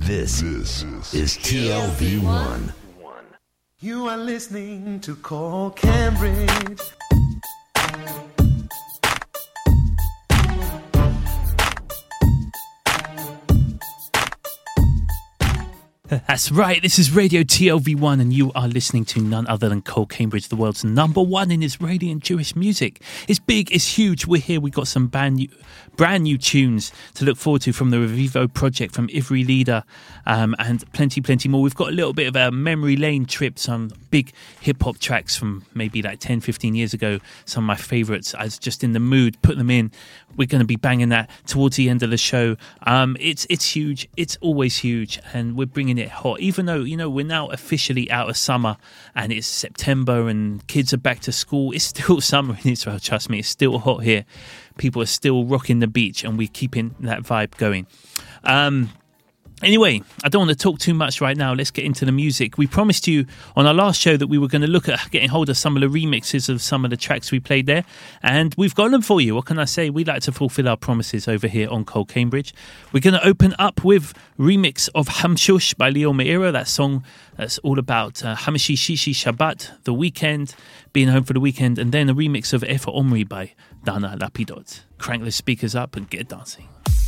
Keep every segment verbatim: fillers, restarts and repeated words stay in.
This, this is T L V one. You are listening to Call Cambridge. That's right, this is Radio T L V one and you are listening to none other than Cole Cambridge, the world's number one in Israeli and Jewish music. It's big, it's huge, we're here, we've got some brand new, brand new tunes to look forward to from the Revivo project, from Ivri Leader, um, and plenty, plenty more. We've got a little bit of a memory lane trip, some big hip-hop tracks from maybe like ten, fifteen years ago, some of my favourites. I was just in the mood, put them in. We're going to be banging that towards the end of the show. Um, it's it's huge, it's always huge, and we're bringing it hot, even though, you know, we're now officially out of summer and it's September and kids are back to school. It's still summer in Israel, trust me, it's still hot here. People are still rocking the beach and we're keeping that vibe going. Um, Anyway, I don't want to talk too much right now. Let's get into the music. We promised you on our last show that we were going to look at getting hold of some of the remixes of some of the tracks we played there. And we've got them for you. What can I say? We like to fulfill our promises over here on Cole Cambridge. We're going to open up with remix of Hamshush by Leo Meira. That song that's all about uh, Hamishi Shishi Shabbat, the weekend, being home for the weekend. And then a remix of Efa Omri by Dana Lapidot. Crank the speakers up and get dancing.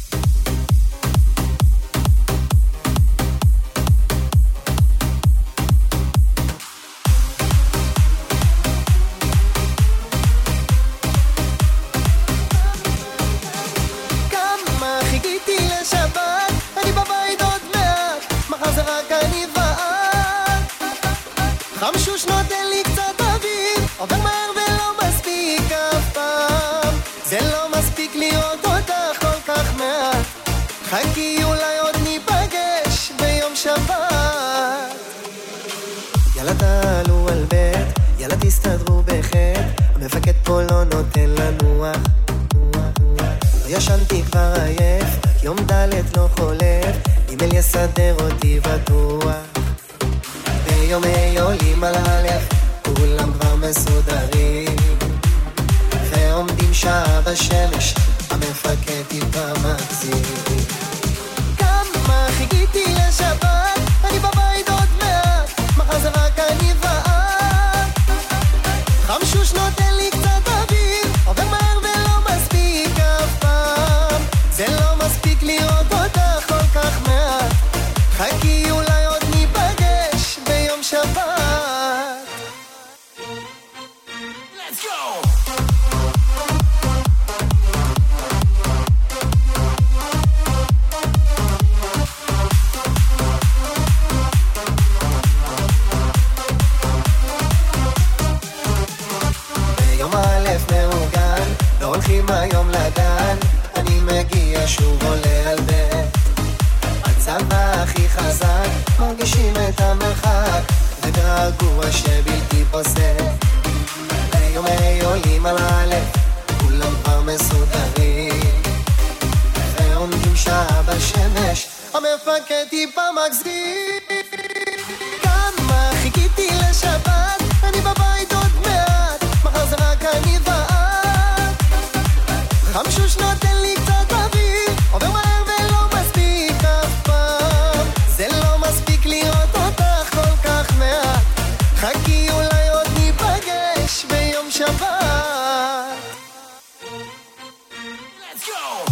חמשו שנות אין לי קצת אוויר, עובר מהר ולא מספיק אף פעם. זה לא מספיק להיות אותך כל כך מעט. חכי אולי עוד ניפגש ביום שבת. יאללה תעלו על בית, יאללה תסתדרו בחטא. המפקד פה לא נותן לנוח. לא ישנתי כבר עייף, יום דלת לא חולף. אימייל יסדר אותי בטוח. ביום היי עולים על הלב, כולם כבר מסודרים ועומדים שעה בשמש, המפקד טיפה מגזים. כמה חיכיתי לשבת, אני בבית עוד מעט, מחר זה רק אני ואת. חמשו שנות אין לי קצת אוויר, עובר מהר ולא מספיק אף פעם. זה לא מספיק לראות אותך כל כך מעט. חכי אולי עוד ניפגש ביום שבת. Let's go! ביום א' מאורגן, לא הולכים היום לגן, אני מגיע שוב עולה על בית. הצבא הכי חזק, מרגישים את המרחק, וגעגוע שבלתי פוסק. ביום היי עולים על הלב, כולם כבר מסודרים ועומדים שעה בשמש, המפקד טיפה מגזים. כמה חיכיתי לשבת, אני בבית עוד מעט, מחר זה רק אני ואת. חמשו שנות אין לי קצת אוויר, עובר מהר ולא מספיק אף פעם. זה לא מספיק לראות אותך כל כך מעט. חכי אולי עוד ניפגש ביום שבת. Let's go!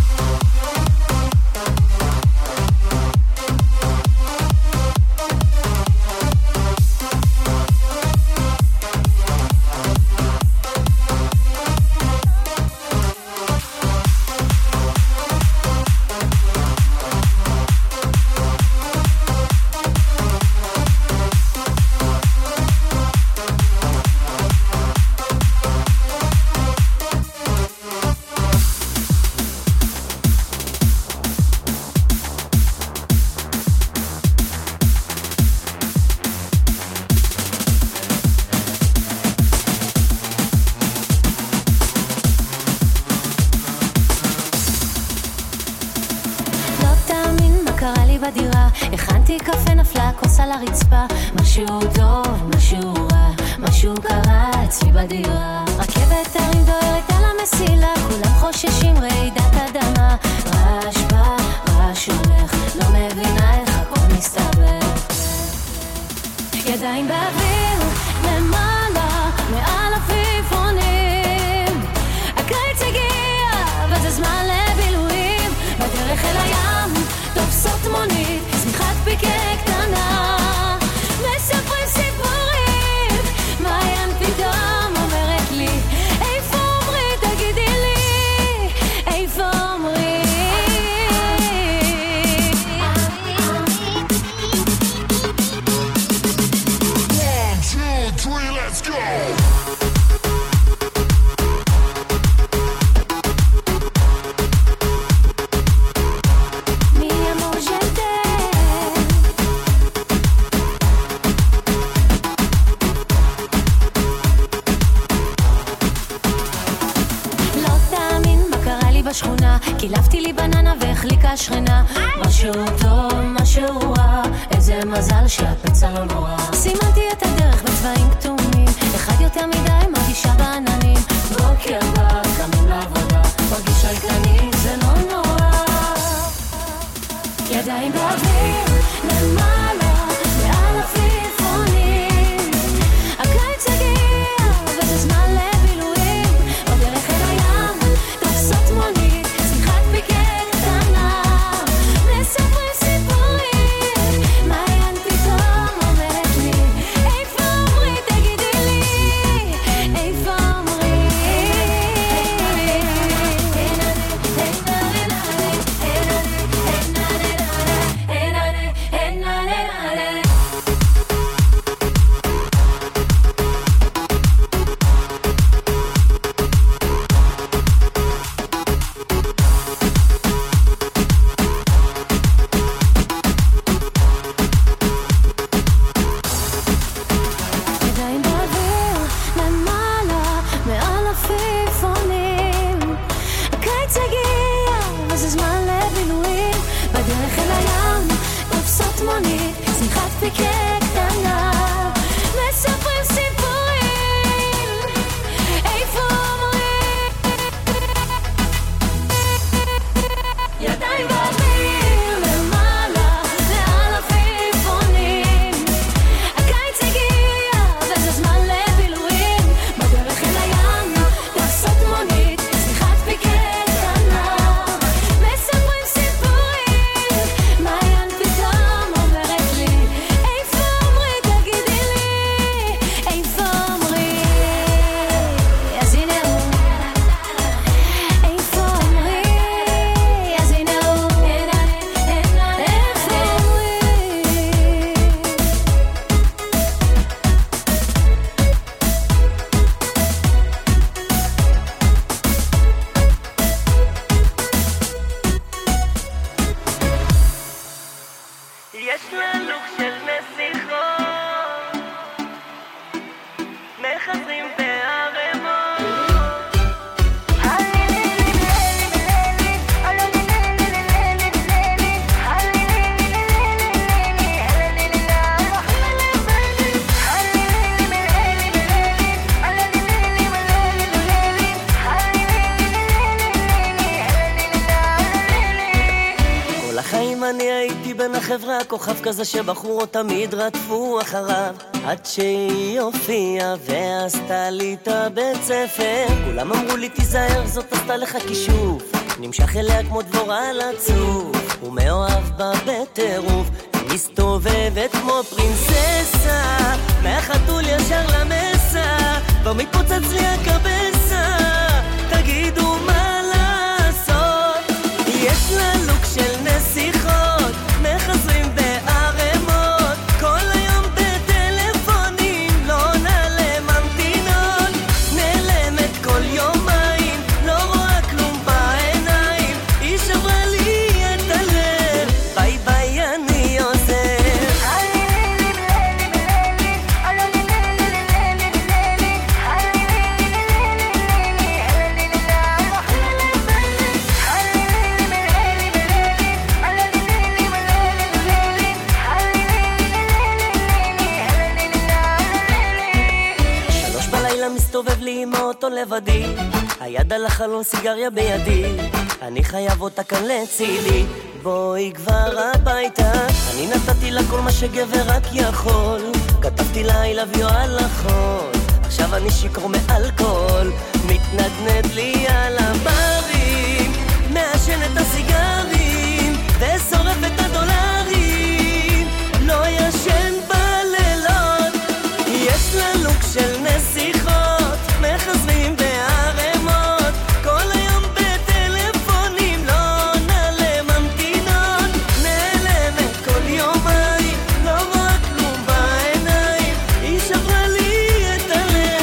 בדירה, הכנתי קפה, נפלה כוס על הרצפה, משהו טוב, משהו רע, משהו קרה אצלי בדירה. רכבת הרים דוהרת על המסילה, כולם חוששים רעידת אדמה, רעש בא, רעש הולך, לא מבינה מסתבר. ידיים באוויר למעלה מעל עפיפונים, הקיץ הגיע וזה זמן לבילויים, בדרך אל הים תופסות מונית, שמיכת פיקה קטנה, מספרים סיפורים, מעיין פתאום אומרת לי, איפה עומרי תגידי לי, איפה עומרי. בשכונה, קילפתי לי בננה והחליקה שכנה, משהו טוב, משהו רע, איזה מזל שהפצע לא נורא. סימנתי את הדרך בצבעים כתומים, אחד יותר מדי מרגישה בעננים, בוקר בא, קמים לעבודה, מרגישה לקנית, זה לא נורא. ידיים באוויר, למעלה, מעל עפיפונים, הקיץ הגיע וזה זמן לבילויים, בדרך אל הים תופסות מונית, שמיכת פיקה קטנה, מספרים סיפורים, מעיין פתאום אומרת לי, איפה עומרי תגידי לי, איפה עומרי. ידיים באוויר, למעלה, מעל עפיפונים, הקיץ הגיע וזה זמן לבילויים, בדרך אל הים תופסות מונית, שמיכת פיקה קטנה, מספרים סיפורים, איפה עומרי. ידיים באוויר, למעלה, מעל עפיפונים, הקיץ הגיע וזה זמן לבילויים, בדרך אל הים תופסות מונית, שמיכת פיקה קטנה, מספרים סיפורים, מעיין פתאום אומרת לי, איפה עומרי תגידי לי, איפה עומרי. אז הנה הוא, איפה עומרי, אז הנה הוא, איפה עומרי. יש לה לוק של נסיכות, מחזרים בערמות. כל החיים אני הייתי בין החברה, כוכב כזה שבחורות תמיד רדפו אחריו, עד שהיא הופיעה ועשתה לי את הבית ספר. כולם אמרו לי תיזהר, זאת עשתה לך כישוף, נמשך אליה כמו דבורה על עצוב, ומאוהב בה בטירוף, מסתובבת כמו פרינססה, מהחתול ישר למסה, כבר מתפוצץ לי הקבסה, תגידו מה לעשות. יש לה לוק של נסיכות, מחזרים בערמות, כל היום בטלפונים, לא נעלה ממתינות, נעלמת כל יומיים, לא רואה כלום בעיניים, היא שברה לי את הלב, ביי ביי אני עוזר. מסתובב לי עם האוטו לבדי, היד על החלון סיגריה בידי, אני חייב אותה כאן לצידי, בואי כבר הביתה, אני נתתי לה כל מה שגבר רק יכול, כתבתי לה I love you על החול, עכשיו אני שיקור מאלכוהול, מתנדנד לי על הברים, מעשן את הסיגרים ושורף את הדולרים, לא ישן בלילות, יש לה לוק של נסיכות, מחזרים בערמות, כל היום בטלפונים, לא נעלה ממתינות, נעלמת כל יומיים, לא רואה כלום בעיניים, היא שברה לי את הלב.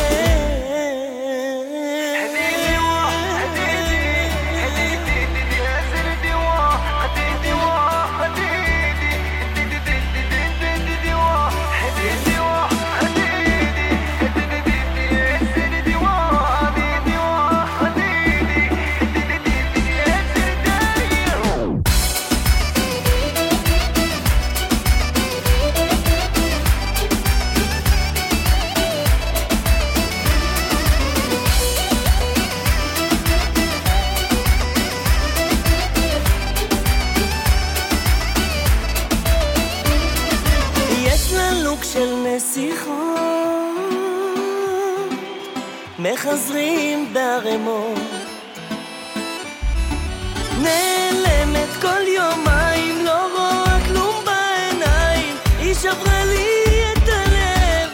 מחזרים בערמות, נעלמת כל יומיים, לא רואה כלום בעיניים, היא שברה לי את הלב.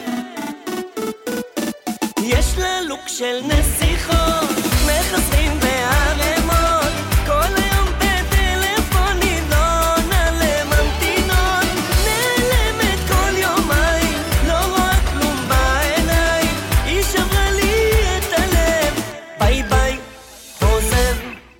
יש לה לוק של נסיכות, מחזרים בערמות, כל היום בטלפונים, לא נעלה ממתינות, נעלמת כל יומיים, לא רואה כלום בעיניים, היא שברה לי ביי ביי, עוזב.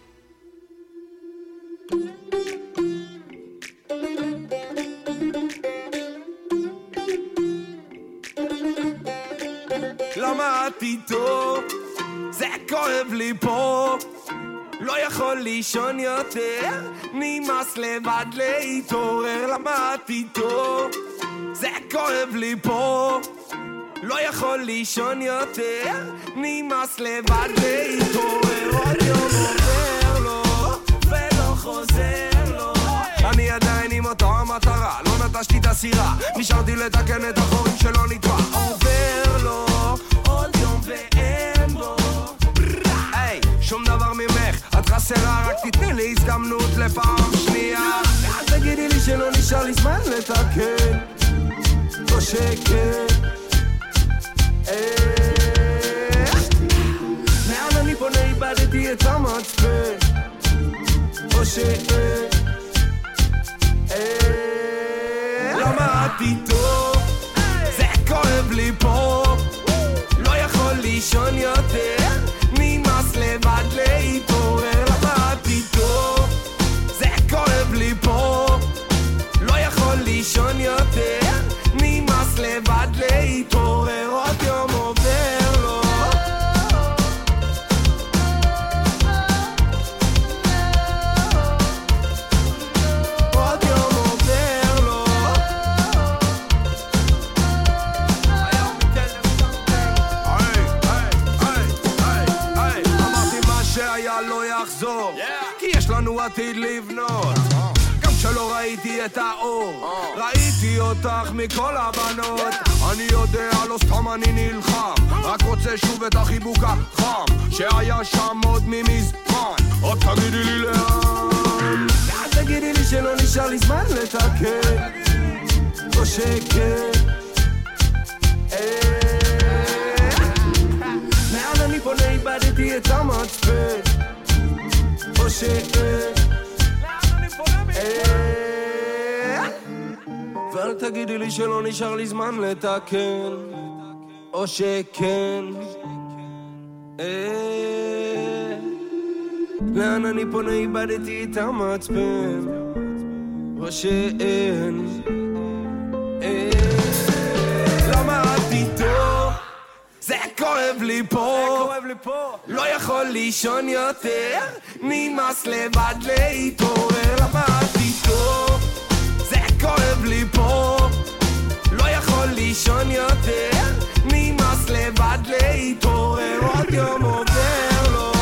למדתי טוב, זה כואב לי פה, לא יכול לישון יותר, נמאס לבד להתעורר. למדתי טוב, זה כואב לי פה, לא יכול לישון יותר, נמאס לבד להתעורר. עוד יום עובר לו ולא חוזר לו, אני עדיין עם אותה המטרה, לא נטשתי את הסירה, נשארתי לתקן את החורים שלא נטבע. עובר לו עוד יום ואין בו היי, שום דבר ממך, את חסרה, רק תתני לי הזדמנות לפעם שנייה. אל תגידי לי שלא נשאר לי זמן לתקן, או שכן. לאן אני פונה, איבדתי את המצפן, או שאין. למדתי טוב, זה כואב לי פה, לא יכול לישון יותר, נמאס לבד להתעורר. למדתי טוב, זה כואב לי פה, לא יכול לישון יותר, נמאס לבד להתעורר. עוד יום עובר לו עוד יום עובר לו היי, היי, היי, היי, אמרתי מה שהיה לא יחזור, כי יש לנו עתיד לבנות. שלא ראיתי את האור, ראיתי אותך מכל הבנות. אני יודע, לא סתם אני נלחם, רק רוצה שוב את החיבוק החם שהיה שם עוד ממזמן. עוד תגידי לי לאן, אל תגידי לי שלא נשאר לי זמן לתקן, או שכן. לאן אני פונה, איבדתי את המצפן, או שאין. ואל תגידי לי שלא נשאר לי זמן לתקן, או שכן. לאן אני פונה, איבדתי את המצפן, או שאין. למדתי טוב, זה כואב לי פה, לא יכול לישון יותר, נמאס לבד להתעורר. למדתי טוב, זה כואב לי פה, לא יכול לישון יותר, נמאס לבד להתעורר. עוד יום עובר לו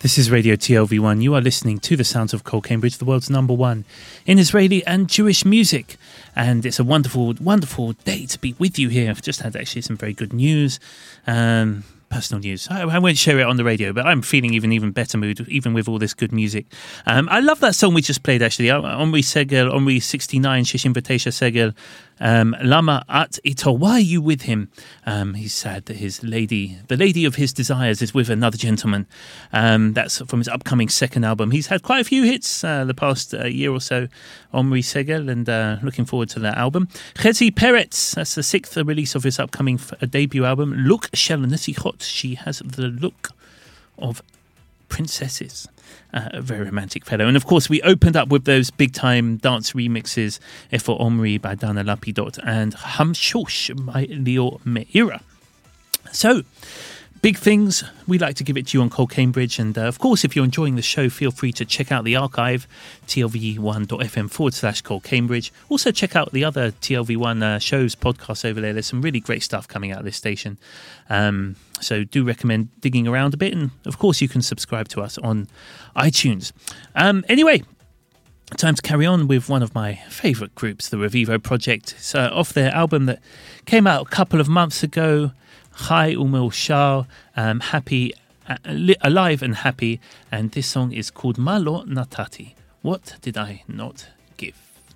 This is Radio T L V one. You are listening to the sounds of Cole Cambridge, the world's number one in Israeli and Jewish music. And it's a wonderful, wonderful day to be with you here. I've just had actually some very good news. Um, personal news. I, I won't share it on the radio, but I'm feeling even even better mood, even with all this good music. Um, I love that song we just played, actually. Omri Segel, Omri sixty-nine, Shishim V'Teisha Segel. Um, Lama at ito. Why are you with him? Um, he's sad that his lady, the lady of his desires, is with another gentleman. Um, that's from his upcoming second album. He's had quite a few hits uh, the past uh, year or so, Omri Segel, and uh, looking forward to that album. Chezi Peretz, that's the sixth release of his upcoming f- debut album. Look Shel Nesichot. She has the look of princesses. Uh, a very romantic fellow. And of course, we opened up with those big time dance remixes for Omri by Dana Lapidot and Hamshosh by Leo Meira. So, big things. We like to give it to you on Cole Cambridge. And uh, of course, if you're enjoying the show, feel free to check out the archive, T L V one dot f m forward slash Cole Cambridge. Also, check out the other T L V one uh, shows, podcasts over there. There's some really great stuff coming out of this station. Um, so do recommend digging around a bit. And of course, you can subscribe to us on iTunes. Um, anyway, time to carry on with one of my favourite groups, the Revivo Project. It's uh, off their album that came out a couple of months ago, Chai Umil Shar, um, happy, uh, li- alive and happy, and this song is called Malo Natati. What did I not give?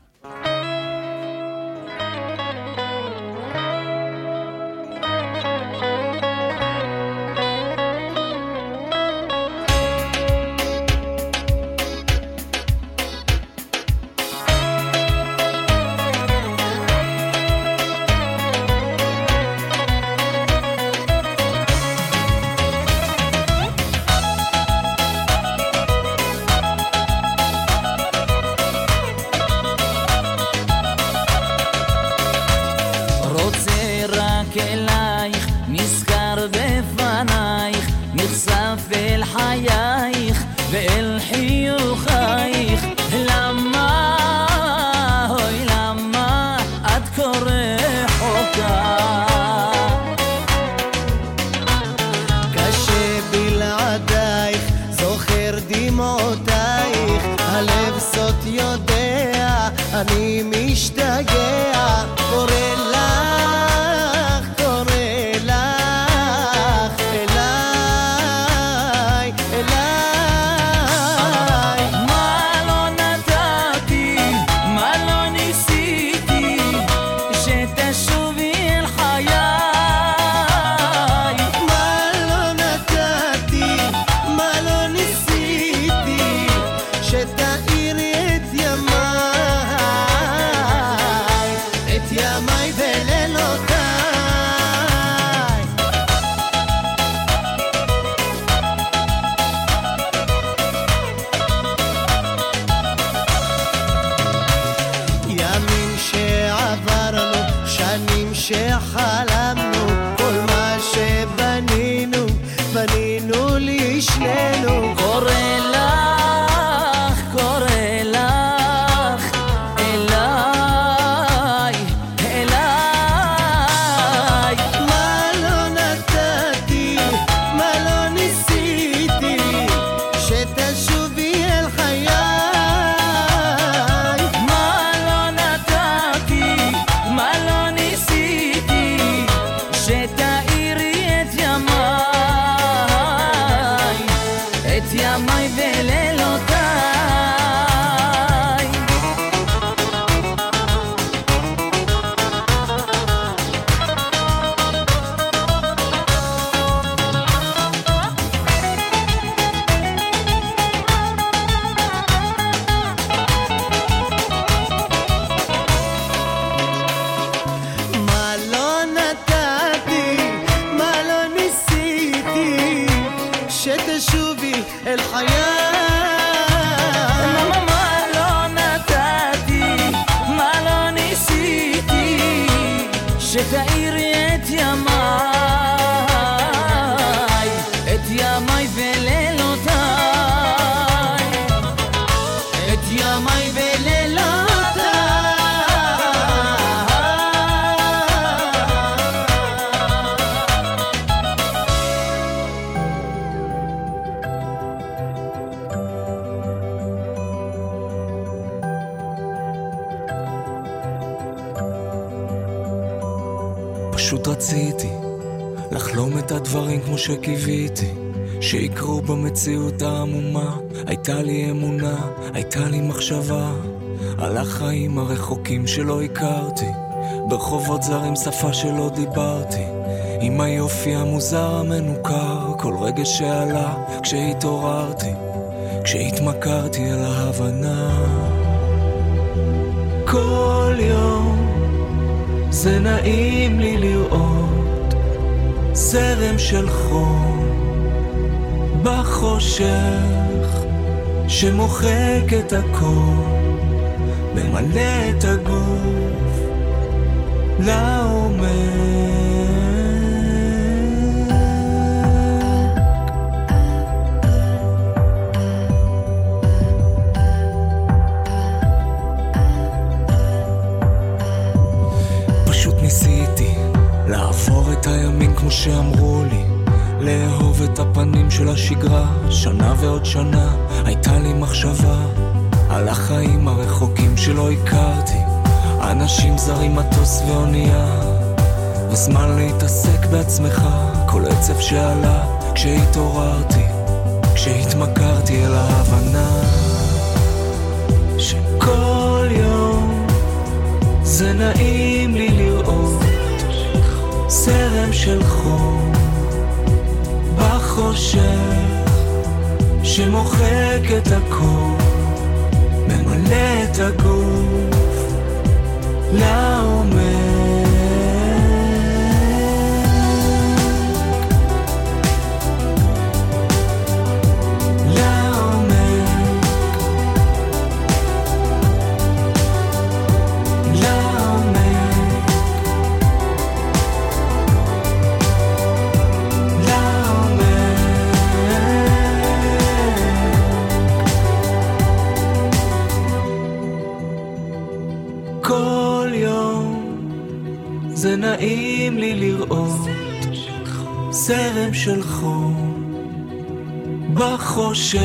אני משתגע, קורא לך, קורא לך, אליי, אליי. מה לא נתתי, מה לא ניסיתי, שתשובי אל חיי. מה לא נתתי, מה לא ניסיתי, שתאירי את ימיי. שחלמנו כל מה שבנינו, בנינו לשנינו. קורא לך, קורא לך, אליי, אליי. מה לא נתתי, מה לא ניסיתי, שתשובי אל חיי. מה לא נתתי, מה לא ניסיתי, שתאירי את ימיי, את ימיי ולילותיי. מה לא נתתי, מה לא ניסיתי, שתשובי אל חיי. מה לא נתתי, מה לא ניסיתי, שתאירי את ימיי, את ימיי ולילותיי, את ימיי ולילותיי. פשוט רציתי לחלום את הדברים כמו שקיוויתי שיקרו במציאות העמומה. הייתה לי אמונה, הייתה לי מחשבה על החיים הרחוקים שלא הכרתי, ברחובות זרים שפה שלא דיברתי, עם היופי המוזר המנוכר, כל רגע שעלה כשהתעוררתי, כשהתמכרתי אל ההבנה. כל יום זה נעים לי לראות זרם של חום בחושך שמוחק את הכל, ממלא את הגוף לעומק. פשוט ניסיתי לעבור את הימים כמו שאמרו לי, לאהוב את הפנים של השגרה. שנה ועוד שנה הייתה לי מחשבה על החיים הרחוקים שלא הכרתי, אנשים זרים, מטוס ואונייה, וזמן להתעסק בעצמך. כל עצב שעלה כשהתעוררתי, כשהתמכרתי אל ההבנה שכל יום זה נעים לי לראות זרם של חום בחושך שמוחק את הכל, ממלא את הגוף לעומק. זה נעים לי לראות זרם של חום בחושך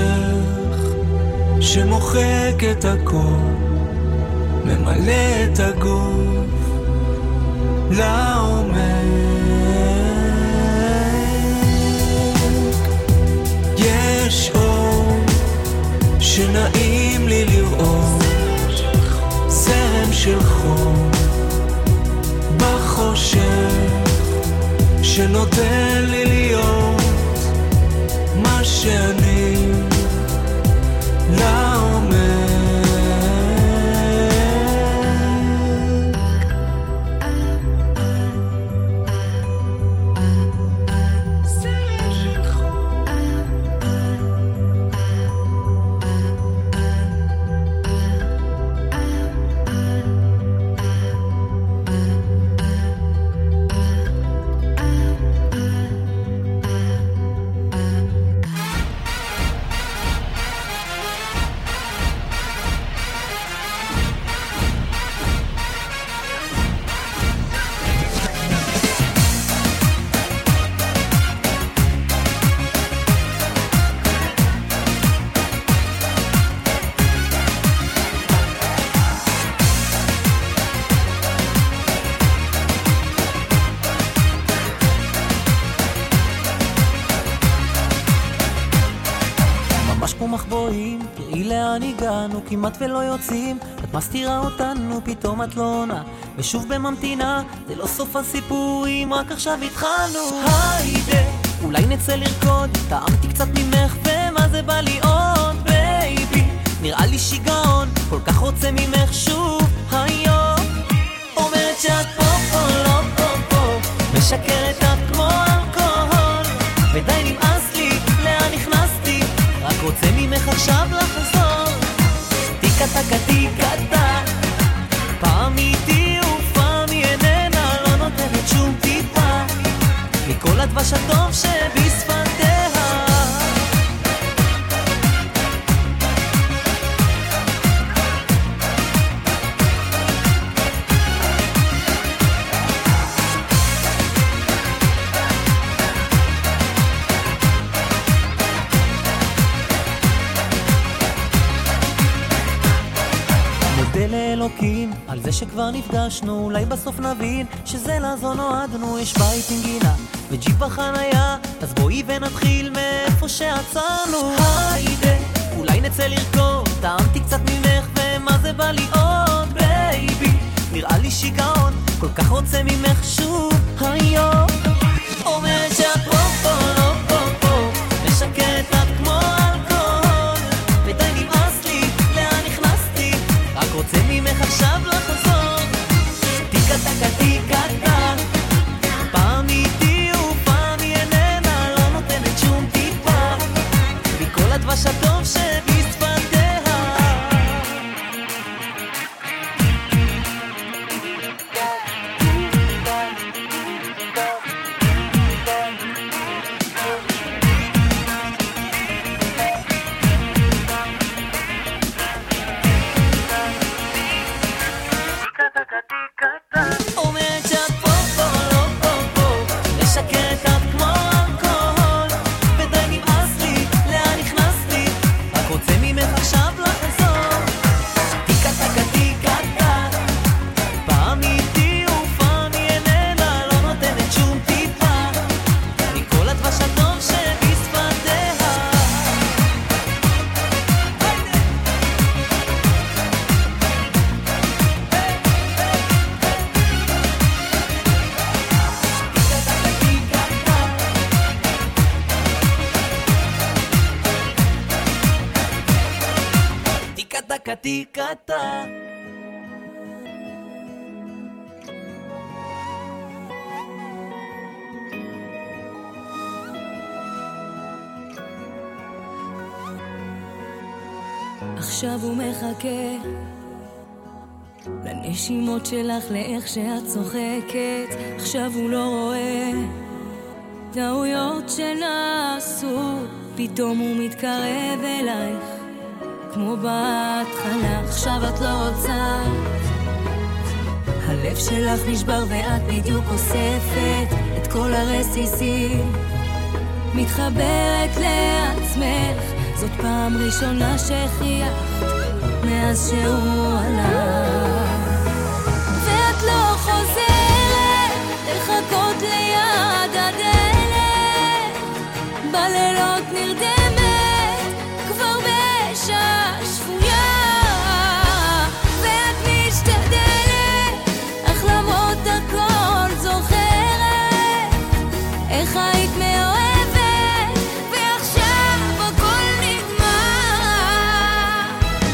שמוחק את הכל, ממלא את הגוף לעומק. יש אור שנעים לי לראות זרם של חום בחושך שנותן לי להיות מה שאני לעומק. כמעט ולא יוצאים, את מסתירה אותנו, פתאום את לא עונה ושוב בממתינה, זה לא סוף הסיפורים, רק עכשיו התחלנו. היידה, אולי נצא לרקוד, טעמתי קצת ממך ומה זה בא לי עוד בייבי, נראה לי שיגעון, כל כך רוצה ממך שוב היום, אומרת שאת פה פה לא פה פה, משקרת את כמו אלכוהול, ודי נמאס לי, לאן נכנסתי, רק רוצה ממך עכשיו לחזור. טיקה טיקה, פעם איתי ופעם היא איננה, לא נותנת שום טיפה מכל הדבש הטוב שבשפתיה. אלוקים על זה זה שכבר נפגשנו, אולי בסוף נבין שזה לזו נועדנו. יש בית עם גינה וג'יפ בחנייה, אז בואי ונתחיל מאיפה שעצרנו. היידה, אולי נצא לרקוד, טעמתי קצת ממך ומה זה בא לי עוד. בייבי, נראה לי שיגעון, כל כך רוצה ממך שוב היום. אומרת שאת פה פה לא פה פה, משקרת את כמו אלכוהול, ודי נמאס לי, לאן נכנסתי, רק רוצה ממך עכשיו לחזור. טיקה טקה טיקה טה, פעם איתי ופעם היא איננה, לא נותנת שום טיפה מכל הדבש הטוב שבשפתיה. אומרת שאת פה פה לא פה פה, משקרת את כמו אלכוהול, ודי נמאס לי, לאן נכנסתי, רק רוצה ממך עכשיו לחזור. טיקה טקה טיקה טה, פעם איתי ופעם היא איננה, לא נותנת שום טיפה מכל הדבש הטוב שבשפתיה. טיקה טקה טיקה טה. עכשיו הוא מחכה לנשימות שלך, לאיך שאת צוחקת. עכשיו הוא לא רואה טעויות שנעשו, פתאום הוא מתקרב אלייך כמו בהתחלה. עכשיו את לא רוצה, הלב שלך נשבר ואת בדיוק אוספת את כל הרסיסים, מתחברת לעצמך. זאת פעם ראשונה שחייכת מאז שהוא הלך, ואת לא חוזרת לחכות ליד הדלת, בלילות נרדמת כבר בשעה שפויה, ואת משתדלת אך למרות הכל זוכרת איך היית מאוהבת ועכשיו הכל נגמר.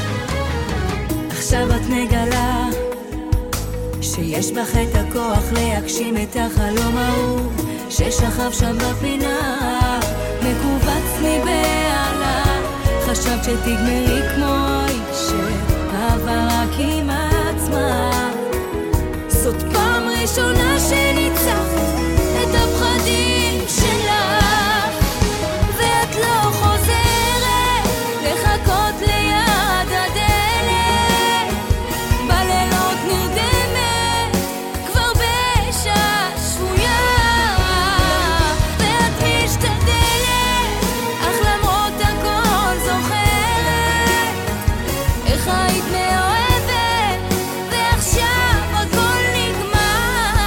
עכשיו את מגלה שיש בך את הכוח להגשים את החלום ההוא ששכב שם בפינה מקובץ מבעלה. חשבת שתגמרי כמו איש שאהבה רק עם עצמה, זאת פעם ראשונה שניצחת את הפחדים שלך, ואת לא חוזרת לחכות ליד הדלת, בלילות נרדמת כבר בשעה שפויה, ואת משתדלת אך למרות הכל זוכרת איך היית מאוהבת ועכשיו הכל נגמר.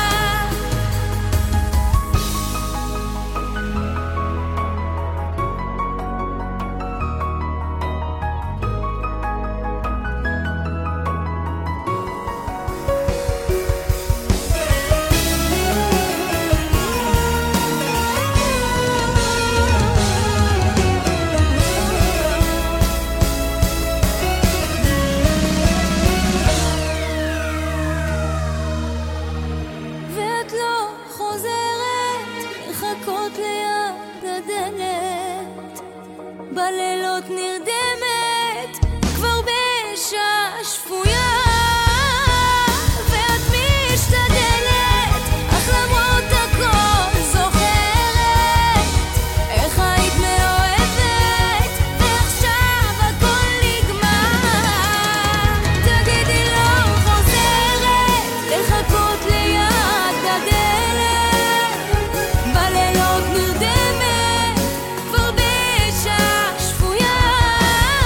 ואת לא חוזרת לחכות ליד הדלת, בלילות נרדמת כבר בשעה שפויה, ואת משתדלת אך למרות הכל זוכרת איך היית מאוהבת ועכשיו הכל נגמר. תגידי לא חוזרת לחכות ליד הדלת, בלילות נרדמת כבר בשעה שפויה,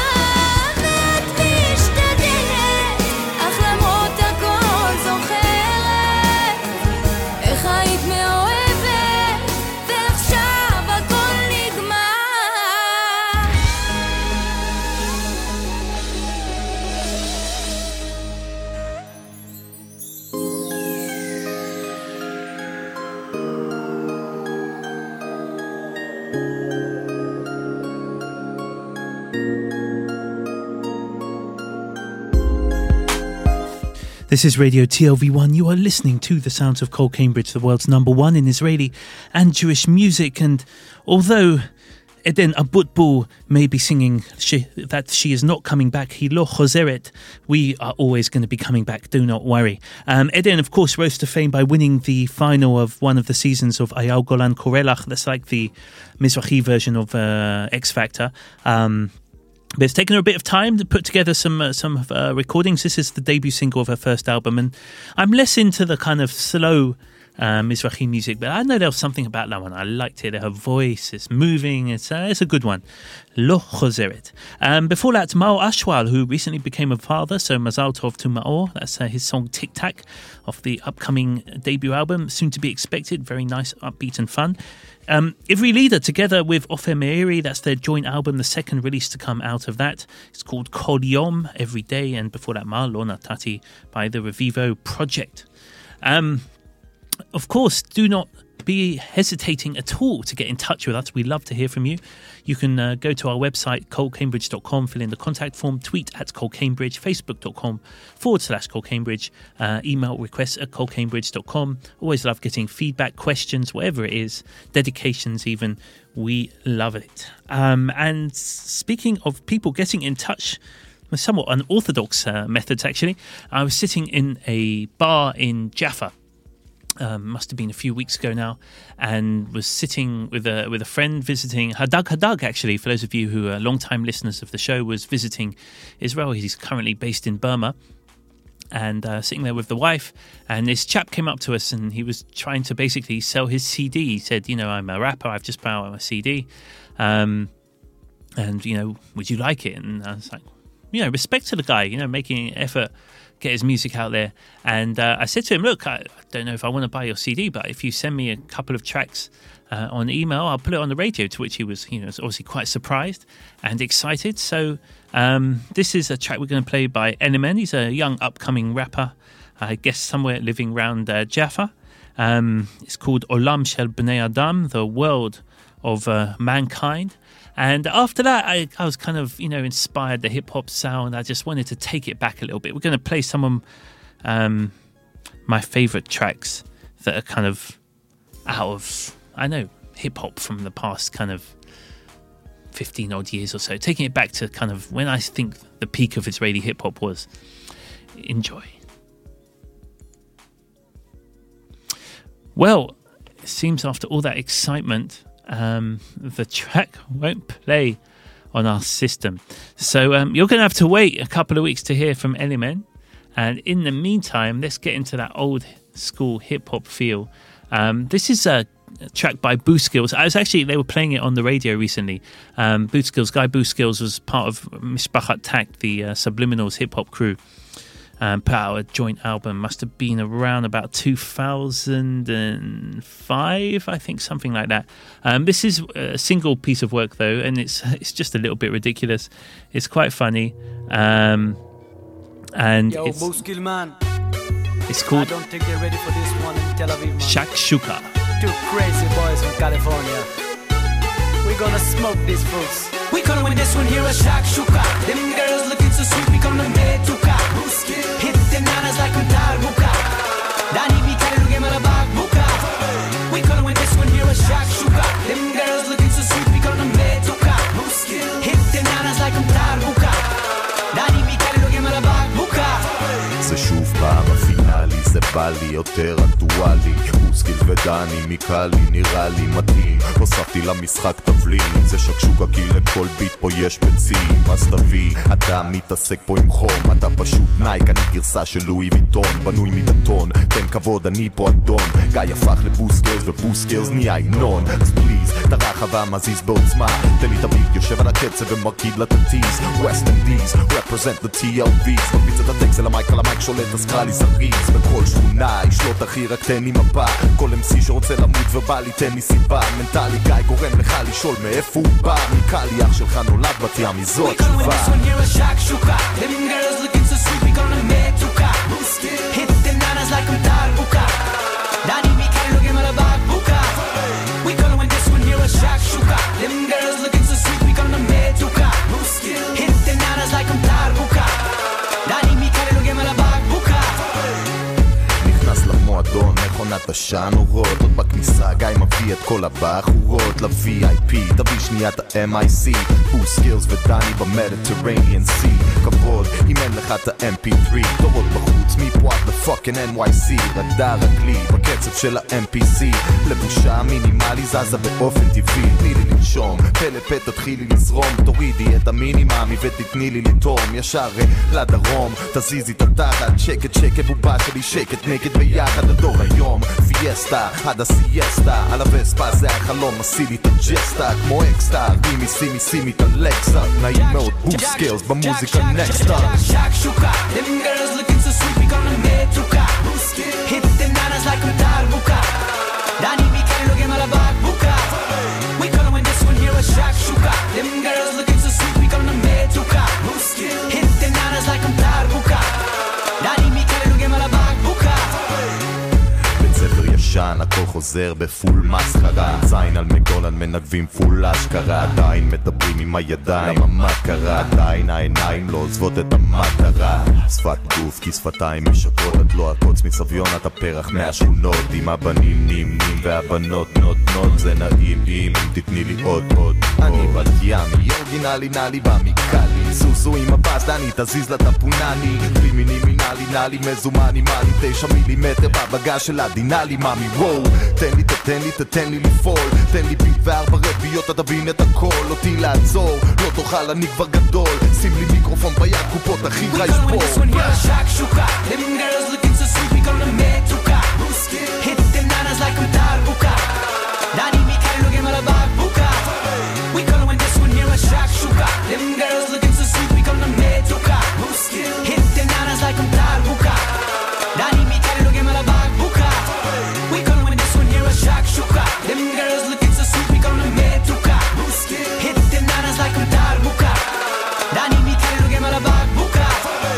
This is Radio T L V one. You are listening to the sounds of Cole Cambridge, the world's number one in Israeli and Jewish music. And although Eden Abutbul may be singing she, that she is not coming back, Hilo Chozeret, we are always going to be coming back, do not worry. Um, Eden, of course, rose to fame by winning the final of one of the seasons of Ayal Golan Korelach. That's like the Mizrahi version of uh, X Factor. Um But it's taken her a bit of time to put together some uh, some uh, recordings. This is the debut single of her first album, and I'm less into the kind of slow uh, Mizrahi music, but I know there was something about that one. I liked it. Her voice is moving. It's uh, it's a good one. Lo Chozeret. Um, before that, Maor Ashwal, who recently became a father, so Mazal Tov to Maor. That's uh, his song Tic Tac off the upcoming debut album, soon to be expected. Very nice, upbeat and fun. Um, Ivri Leader, together with Ofer Meiri, that's their joint album, the second release to come out of that. It's called Kol Yom, Every Day, and before that, Ma Lo Natati by the Revivo Project. Um, of course, do not be hesitating at all to get in touch with us. We love to hear from you. You can uh, go to our website, cole cambridge dot com, fill in the contact form, tweet at colcambridge, facebook.com forward slash colcambridge, uh, email requests at colcambridge dot com. Always love getting feedback, questions, whatever it is, dedications even. We love it. Um, and speaking of people getting in touch, somewhat unorthodox uh, methods actually, I was sitting in a bar in Jaffa. Um, must have been a few weeks ago now, and was sitting with a with a friend visiting Hadag Hadag. Actually, for those of you who are long-time listeners of the show, was visiting Israel. He's currently based in Burma, and uh, sitting there with the wife. And this chap came up to us, and he was trying to basically sell his C D. He said, "You know, I'm a rapper. I've just put out my C D, um, and you know, would you like it?" And I was like, you know, respect to the guy. You know, making an effort. Get his music out there. And uh, I said to him, look, I, I don't know if I want to buy your C D, but if you send me a couple of tracks uh, on email, I'll put it on the radio, to which he was, you know, was obviously quite surprised and excited. So um, this is a track we're going to play by Enemen. He's a young upcoming rapper, I guess somewhere living around uh, Jaffa. Um, it's called Olam Shel Bnei Adam, the world of uh, mankind. And after that, I, I was kind of, you know, inspired the hip-hop sound. I just wanted to take it back a little bit. We're going to play some of um, my favourite tracks that are kind of out of, I know, hip-hop from the past kind of fifteen-odd years or so. Taking it back to kind of when I think the peak of Israeli hip-hop was. Enjoy. Well, it seems after all that excitement... Um, the track won't play on our system, so um, you're going to have to wait a couple of weeks to hear from Enemen. And in the meantime, let's get into that old school hip hop feel. Um, this is a track by Boo Skills. I was actually they were playing it on the radio recently. Um, Boo Skills, Guy Boo Skills was part of Mishpachat Tak, the uh, Subliminals hip hop crew. Um, put out a joint album, must have been around about two thousand five, I think, something like that. Um, this is a single piece of work though, and it's it's just a little bit ridiculous. It's quite funny, um, and Yo, it's, man. it's called I don't think they're ready for this one in Tel Aviv, man. Shakshuka. Two crazy boys from California. We're gonna smoke these fruits. We gonna win this one here at Shakshuka. Them girls looking so sweet, we gonna metuka. Hit the nanas like I'm Tarbuka. Dani Mikari Luge Malabak Buka. We gonna win this one here at Shakshuka. Them girls looking so sweet, we gonna metuka. Hit the nanas like I'm Tarbuka. Dani Mikari Luge Malabak Buka. זה שוב פעם הפינאלי, זה בא לי יותר אקטואלי. בוסקיל ודני מקלי נראה לי מתאים. הוספתי למשחק תבלין, זה שקשוקה כי לכל ביט פה יש בצים. אז תביא, אתה מתעסק פה עם חום, אתה פשוט נייק, אני גרסה של לואי ויטון, בנוי מבטון, תן כבוד, אני פה אדון. גיא הפך לבוסקלס ובוסקלס נהיה עינון. אז פליז, את הרחבה מזיז בעוצמה, תן לי תביט, יושב על הקצב ומרקיד לתתיז. West Indies, represent the T L V's, מרביץ את הטקסט אל המייק על המייק שולט, אז קרא לי זריז. בכל שכונה, ישלוט אחי, רק תן לי מפה. כל אם סי שרוצה למות ובא לי, תן לי סיבה. מנטלי גיא גורם לך לשאול מאיפה הוא בא. מקלי אח שלך נולד בת ים, זו התשובה. Them girls looking so sweet, we gonna metuka. Hit the nanas like I'm Tarbuka. Dani Mikari Luge Malabak Buka. We gonna win this one here at Shakshuka. Them girls looking so sweet, we gonna metuka. Hit the nanas like I'm Tarbuka. Dani Mikari Luge Malabak Buka. סביון עדשה נורות, עוד בכניסה גיא מביא את כל הבחורות ל-וי איי פי, תביא שנייה את ה-אם איי סי, בו סקילס ודני במדיטרניאן סי, כבוד אם אין לך את ה-אם פי תרי, תורות בחוץ מפה עד לפאקינג אן וואי סי, רדאר רגלי בקצב של ה-אם פי סי, לבושה מינימלי זזה באופן טבעי, תני לי לנשום, פה לפה תתחילי לזרום, תורידי את המיניממי ותתני לי לטום, ישר לדרום, תזיזי את התחת, שקט שקט בובה שלי שקט נגד ביחד הדור היום, פיאסטה עד הסיאסטה, על הווספה זה החלום, עשי לי את הג'סטה, כמו אקסטה, רימי סימי סימי את הלקסה, נעים מאוד בו סקילס במוזיקה נקסטה. שקשוקה, them girls looking so sweet, we gonna metuka, hit them nanas like a tarbuka, Dani Mikali looking על הבקבוקה, we gonna win this one here a שקשוקה, them girls looking so sweet, we gonna metuka, hit them nanas like a tarbuka, Dani Mikali looking על הבקבוקה. ספר ישן, הכל חוזר בפול מסחרה, זין על מגולן מנגבים פול אשכרה, עדיין מדברים עם הידיים, מה קרה? עדיין העיניים לא עוזבות את המטרה, שפת גוף כי שפתיים משקרות, את לא הקוץ מסביון, את הפרח מהשכונות, עם הבנים נמנים והבנות נותנות, זה נעים אם תתני לי עוד עוד. אני בת ימי, אורגינלי נלי במיקלי, סוסו עם הבאס, דני תזיז לטפונני, לימיני מינלי נלי מזומני מלי, תשע מילימטר בבגז של הדינלי ממי וואו, תן לי תתן לי תתן לי לפעול, תן לי ביט וארבע רביעיות תבין את הכל, אותי לעצור, לא תוכל אני כבר גדול, שים לי מיקרופון ביד קופות אחי רייש פה. שקשוקה, them girls looking so sweet, we gonna metuka, hit them nanas like a tarbuka, Dani Mikali looking על הבקבוקה, we gonna win this one here a שקשוקה, them girls looking so sweet, we gonna metuka, hit them nanas like a tarbuka, Dani Mikali looking על הבקבוקה, we gonna win this one here a שקשוקה, them girls looking so sweet, we gonna metuka, hit them nanas like a tarbuka, Dani Mikali looking על הבקבוקה.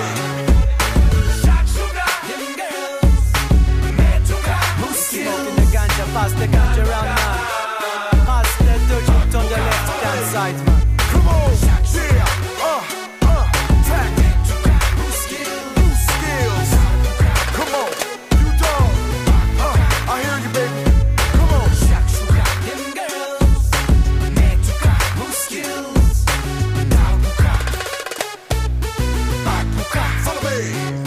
Pass the ganja round now. Pass the dirty on the left hand side, man. Come on, yeah, uh, uh, tack, new skills, new skills. Come on, you dog, uh, I hear you, baby. Come on, them girls, metuka, new skills, naubuka, bakbuka, follow me.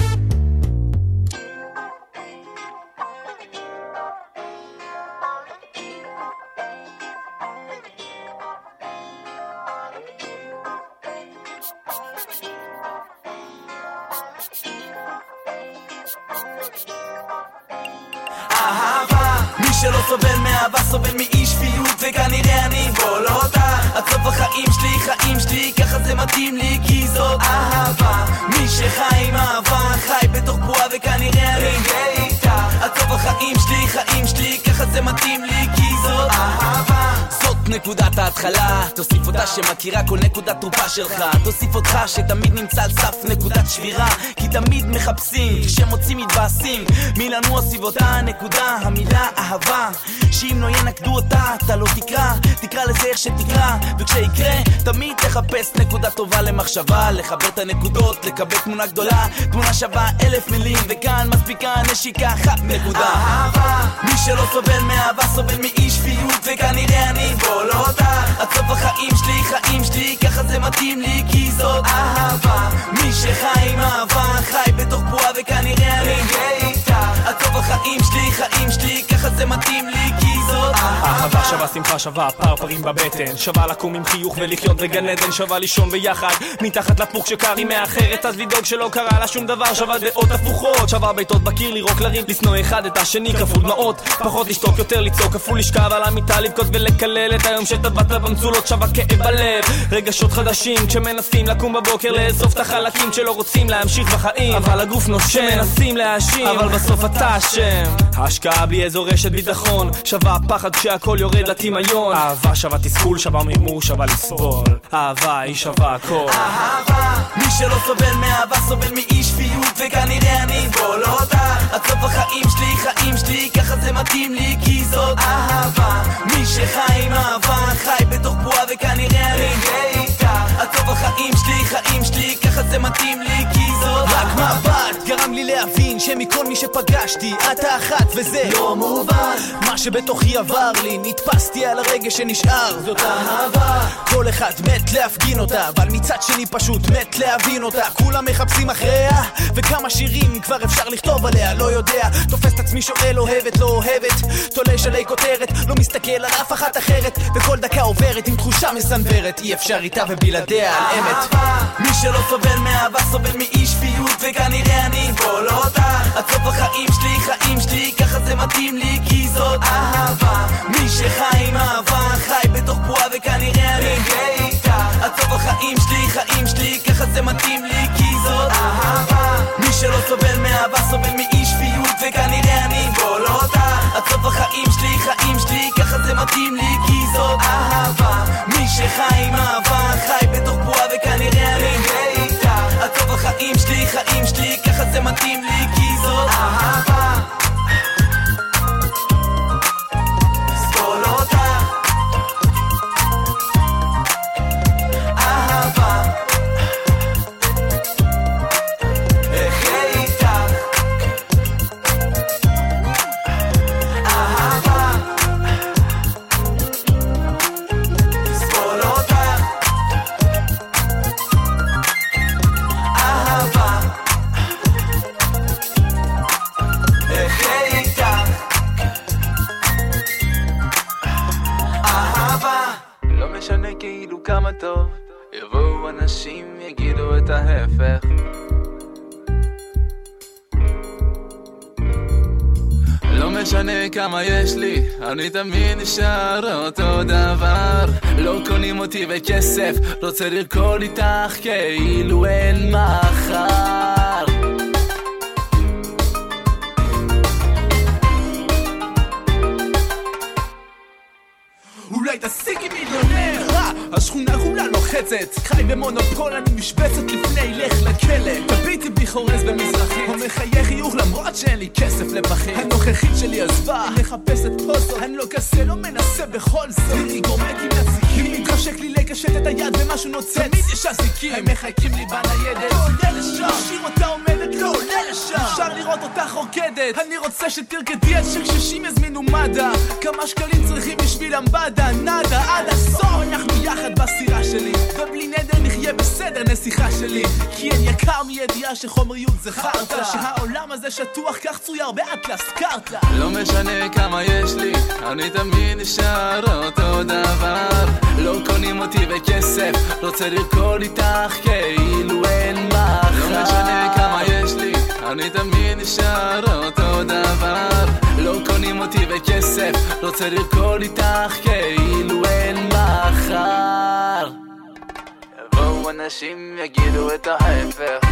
שלא סובל מאהבה, סובל מאי שפיות, וכנראה אני אבול אותה עד סוף החיים שלי, חיים שלי, ככה זה מתאים לי, כי זאת אהבה. מי שחי עם אהבה, חי בתוך בועה, וכנראה אני אהיה איתה עד סוף החיים שלי, חיים שלי, ככה זה מתאים לי, כי זאת אהבה. זאת נקודת ההתחלה, תוסיף אותה שמכירה כל נקודת תרופה שלך, תוסיף אותך שתמיד נמצא על סף נקודת שבירה, כי תמיד מחפשים, כשמוצאים מתבאסים, מי לנוע סביב אותה נקודה, המילה אהבה, שאם לא ינקדו אותה, אתה לא תקרא, תקרא לזה איך שתקרא, וכשיקרה, תמיד תחפש נקודה טובה למחשבה, לחבר את הנקודות, לקבל תמונה גדולה, תמונה שווה אלף מילים, וכאן מספיקה נשיקה אחת נקודה. אהבה, מי שלא סובל מאהבה, סובל מאי שפיות, וכנראה אני אבול אותה עד סוף החיים שלי, חיים שלי, ככה זה מתאים לי, כי זאת אהבה. מי שחי עם אהבה, חי בתוך בועה, וכנראה אני אהיה איתה עד סוף החיים שלי, חיים שלי, ככה זה מתאים לי, כי זאת אהבה. שווה שמחה, שווה פרפרים בבטן, שווה לקום עם חיוך ולחיות בגן עדן, שווה לישון ביחד מתחת לפוך שקר היא מאחרת, אז לדאוג שלא קרה לה שום דבר, שווה דעות הפוכות, שווה ביתות בקיר, לירוק לריב, לשנוא אחד את השני, כפול דמעות, פחות לשתוק, יותר לצעוק, כפול לשכב על המיטה, לבכות ולקלל את היום שטבעת במצולות, שווה כאב בלב, רגשות חדשים כשמנסים לקום בבוקר, לאסוף את החלקים שלא רוצים להמשיך בחיים, אבל הגוף נושם, מנסים להאשים, אבל בסוף אתה אשם. ההשקעה בלי איזו רשת ביטחון, שווה הפחד כשהכל יורד לטמיון, אהבה שווה תסכול, שווה מרמור, שווה לסבול, אהבה היא שווה הכל. אהבה, מי שלא סובל מאהבה, סובל מאי שפיות, וכנראה אני אבול אותה עד סוף החיים שלי, חיים שלי, ככה זה מתאים לי, כי זאת אהבה. מי שחי עם אהבה, חי בתוך בועה, וכנראה אני אהיה איתה עד סוף החיים שלי, חיים שלי, ככה זה מתאים לי, כי זאת רק מבט גרם לי להבין שמכל מי שפגשתי אתה אחת וזה לא מובן. מה שבתוכי עבר לי, נתפסתי על הרגש שנשאר, זאת אהבה. כל אחד מת להפגין אותה, אבל מצד שני פשוט מת להבין אותה. כולם מחפשים אחריה, וכמה שירים כבר אפשר לכתוב עליה, לא יודע. תופס את עצמי שואל אוהבת לא אוהבת, תולש עלי כותרת, לא מסתכל על אף אחת אחרת, וכל דקה עוברת עם תחושה מסנוורת, אי אפשר איתה ובלעדיה על אמת. מי שלא סובל מאהבה סובל מאי שפיות, וכנראה אני אסבול אותה עד סוף החיים שלי, חיים שלי, ככה זה מתאים לי כי זאת אהבה. מי שחי עם אהבה חי בתוך בועה, וכנראה אני אהיה איתה עד סוף החיים שלי, חיים שלי, ככה זה מתאים לי כי זאת אהבה. מי שלא סובל מאהבה סובל מאי שפיות, וכנראה אני אסבול אותה עד סוף החיים שלי, חיים שלי, ככה זה מתאים לי כי זאת אהבה. מי שחי עם אהבה חי בתוך בועה, וכנראה אני אהיה איתה עד סוף החיים שלי, חיים שלי, ככה זה מתאים לי כי זאת אהבה. סבול אותה אהבה, אחיה איתך אהבה. סבול אותה אהבה, אחיה איתך אהבה. לא משנה כאילו כמה טוב, יבואו אנשים יגידו את ההפך. לא משנה כמה יש לי, אני תמיד נשאר אותו דבר. לא קונים אותי בכסף, רוצה לרקוד איתך כאילו אין מחר. אולי תשיגי מיליונר, השכונה כולה לוחצת, חי במונופול, אני משבצת לפני לך לכלא. תביטי בי חורז במזרחית, או מחייך חיוך למרות שאין לי כסף לבחיר. הנוכחית שלי עזבה, היא מחפשת פוזות, אני לא כזה, לא מנסה בכל זאת. היא גורמתי מציקים, מתחשק לי לקשט את היד ומשהו נוצץ, תמיד יש אזיקים, הם מחייקים לי בניידת. לא עולה לשם, שיר אותה עומדת, לא עולה לשם, אפשר לראות אותך רוקדת. אני רוצה שתרקדי עד שקשישים יזמינו מד"א, כמה שקלים צריכים בשביל אמבדה, נדה עד הסוף. אנחנו יחד בסירה שלי, ובלי נדר נחיה בסדר נסיכה שלי, כי אין יקר מידיעה שחומריות זה חרטה, שהעולם הזה שטוח כך צויר באטלס קרטה. לא משנה כמה יש לי, אני תמיד נשאר אותו דבר. לא קונים אותי בכסף, רוצה לרקוד איתך כאילו אין מחר. לא משנה כמה יש לי, אני תמיד נשאר אותו דבר. לא קונים אותי בכסף, רוצה לרקוד איתך כאילו אין מחר. יבואו אנשים יגידו את ההפך.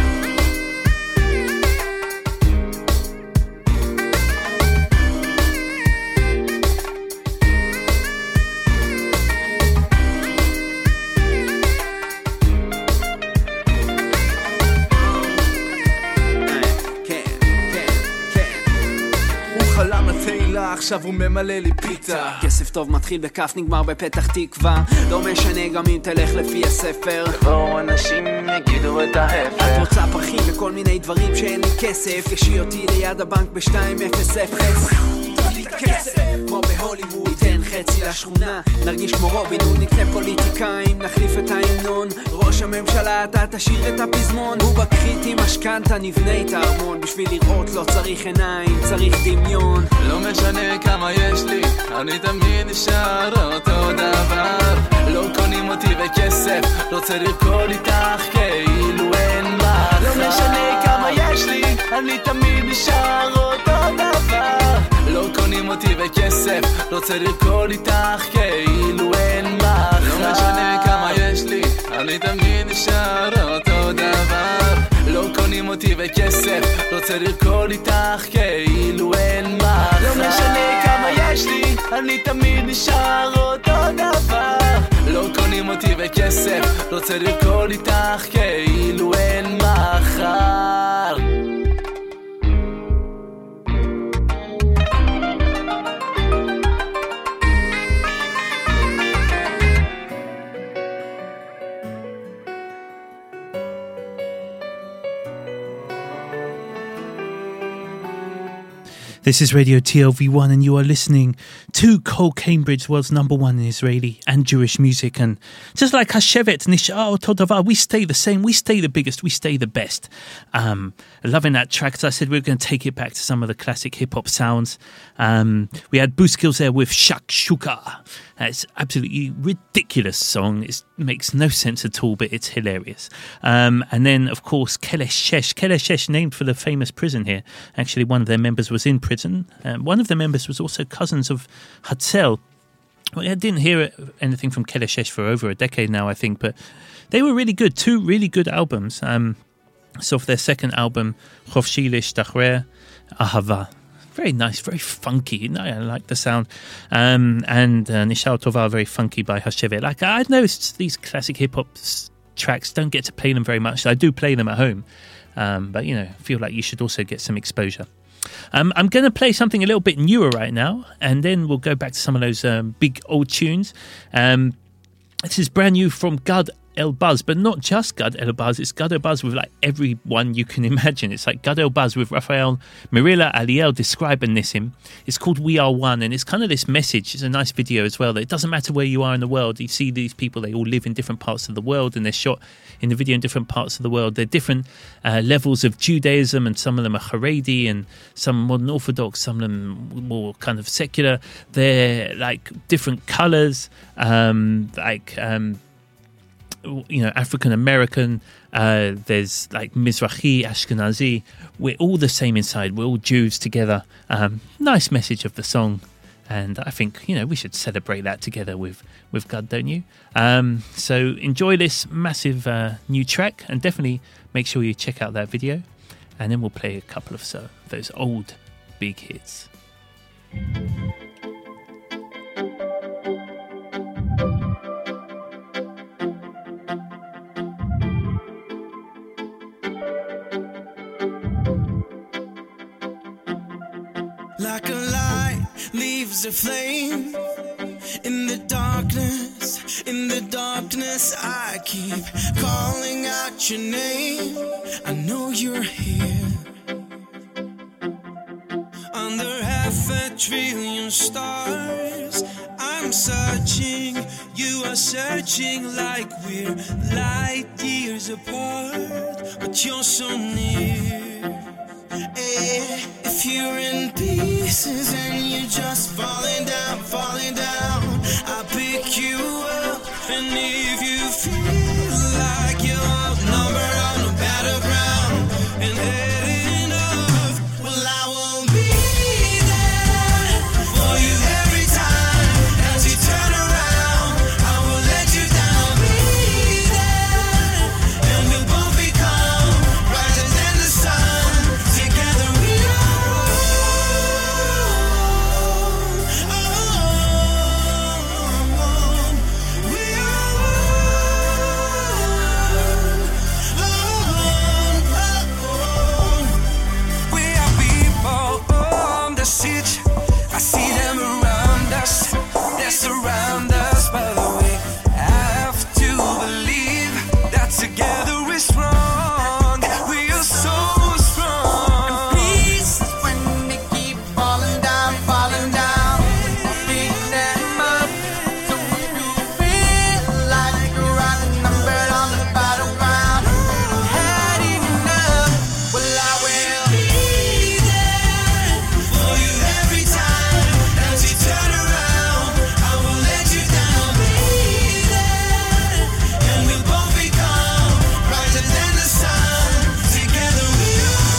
עכשיו הוא ממלא לי פיתה. כסף טוב מתחיל בכף נגמר בפתח תקווה, לא משנה גם אם תלך לפי הספר. יבואו אנשים יגידו את ההפך. את רוצה פרחים וכל מיני דברים שאין לי כסף, תגשי אותי ליד הבנק ב-שתיים אפס אפס. תביא את הכסף כמו בהוליווד, ניתן חצי לשכונה, נרגיש כמו רובין הוד, נקנה פוליטיקאים, נחליף את ההמנון. ראש הממשלה אתה תשאיר את הפזמון, הוא בקחית עם משכנתה נבנה את הארמון. בשביל לראות לא צריך עיניים, צריך דמיון. לא משנה כמה יש לי, אני תמיד נשאר אותו דבר. לא קונים אותי בכסף, רוצה לרקוד איתך כאילו אין מחר. לא משנה כמה יש לי, אני תמיד נשאר אותו דבר. לא קונים אותי בכסף, רוצה לרקוד איתך כאילו אין מחר. לא משנה כמה יש לי, אני תמיד נשאר אותו דבר. לא קונים אותי בכסף, רוצה לרקוד איתך כאילו אין מחר. לא משנה כמה יש לי, אני תמיד נשאר אותו דבר. לא קונים אותי בכסף, רוצה לרקוד איתך כאילו אין מחר. This is Radio T L V one and you are listening to Cole Cambridge, world's number one in Israeli and Jewish music. And just like Hashevet, Nishar Oto Davar, we stay the same, we stay the biggest, we stay the best. Um, loving that track. As I said, we're going to take it back to some of the classic hip-hop sounds. Um, we had Booskills there with Shakshuka. It's absolutely ridiculous song. It makes no sense at all, but it's hilarious. Um, and then, of course, Keleshesh. Keleshesh, named for the famous prison here. Actually, one of their members was in prison. Um, one of the members was also cousins of Hatzel. Well, I didn't hear anything from Keleshesh for over a decade now, I think, but they were really good. Two really good albums. Um, so for their second album, Chofshi L'Shtachrer, Ahava. Very nice, very funky. You know, I like the sound. Um, and uh, Nishar Tovar, very funky by Hashevet. Like, I noticed these classic hip-hop s- tracks, don't get to play them very much. I do play them at home. Um, but, you know, I feel like you should also get some exposure. Um, I'm going to play something a little bit newer right now, and then we'll go back to some of those um, big old tunes. Um, this is brand new from Gad Elbaz, but not just Gad Elbaz. It's Gad Elbaz with like everyone you can imagine. It's like Gad Elbaz with Raphael, Mirilla, Aliel, Describe and Nissim. It's called We Are One, and it's kind of this message. It's a nice video as well, that it doesn't matter where you are in the world. You see these people, they all live in different parts of the world, and they're shot in the video in different parts of the world. They're different uh, levels of Judaism, and some of them are Haredi and some modern Orthodox, some of them more kind of secular. They're like different colors, um, like um, you know, African American, uh, there's like Mizrahi, Ashkenazi. We're all the same inside. We're all Jews together. Um, nice message of the song. And I think, you know, we should celebrate that together with, with God, don't you? Um, so enjoy this massive uh, new track, and definitely make sure you check out that video. And then we'll play a couple of so, those old big hits. Like a light leaves a flame in the darkness, in the darkness I keep calling out your name. I know you're here. Under half a trillion stars I'm searching, you are searching, like we're light years apart, but you're so near. Hey, if you're in pieces and you're just falling down, falling down, I'll pick you up. And if you feel like you're outnumbered on the battleground and heading off, well, I will be there for you every time. As you turn around, I will let you down. Be there, and we'll both become brighter than the sun. I see them around us, they surround us. By the way, I have to believe that together we're strong. We are so strong. And peace is when we keep falling down, falling down. Pick them up. So if you feel like you're outnumbered on the battleground, heading up, well, I will be there for you every time. As you turn around, I will let you down. Be there, and we'll both become brighter than the sun. Together we